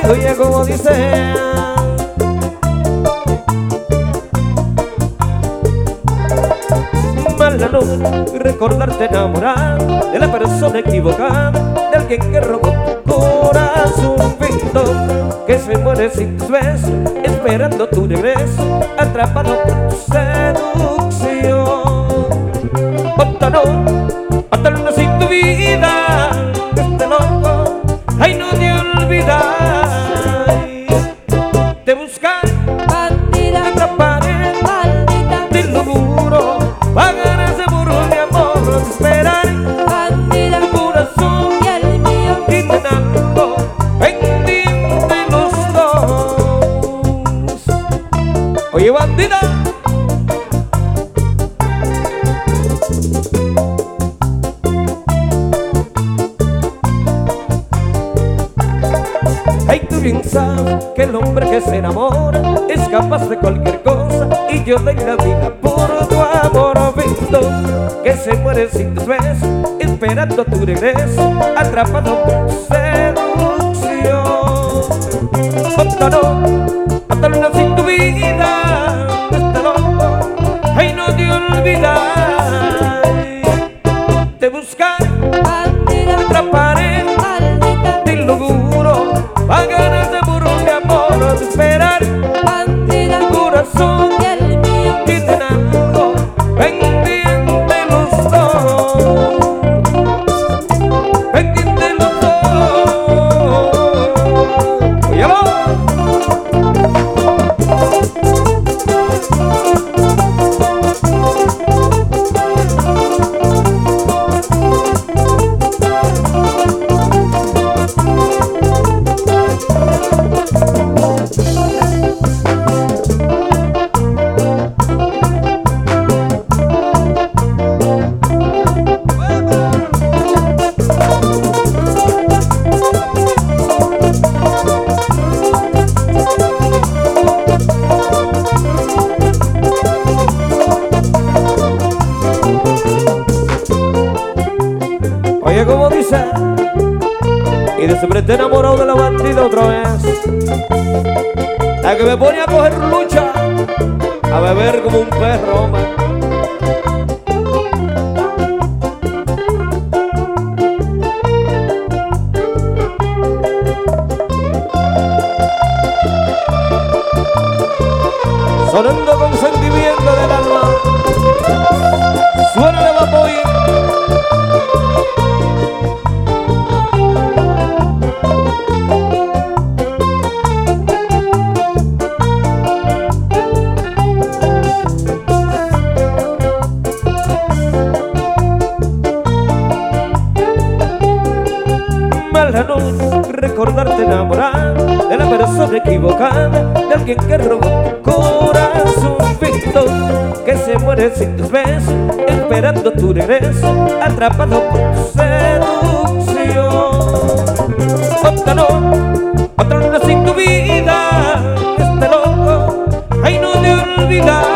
oye como dice. Mala no recordarte enamorar de la persona equivocada, de alguien que robó tu corazón finto, que se muere sin tus besos, esperando tu regreso, atrapado por tu seducción. Otra no sin tu vida, este loco, ay no te olvidas. Te buscaré, bandida, te atraparé, maldita, te lo juro, pagaré seguro mi amor, te esperaré. bandida, Tu corazón y el mío, tienen algo pendiente los dos. Oye bandida, ay tú bien sabes que el hombre que se enamora es capaz de cualquier cosa, y yo doy la vida por tu amor visto, que se muere sin tus besos, esperando tu regreso, atrapado por tu seducción. Otra no sin tu vida, este loco, ay no te olvidas. Te buscaré, bandida, te atraparé, maldita, te lo juro, pagaré seguro mi amor, te esperaré. bandida, Tu corazón y el mío, tienen algo pendiente los dos, pendiente los dos. Óyalo. Oye como dice, y de siempre te enamorado de la bandida otra vez, la que me pone a coger lucha, a beber como un perro, man. Sonando con sentimiento del alma, suena de Vapoy. Mala no recordarte enamorar de la persona equivocada, de alguien que robó tu corazón finto, que se muere sin tus besos, esperando tu regreso, atrapado por tu seducción. Otra no sin tu vida, este loco, ay no te olvidas.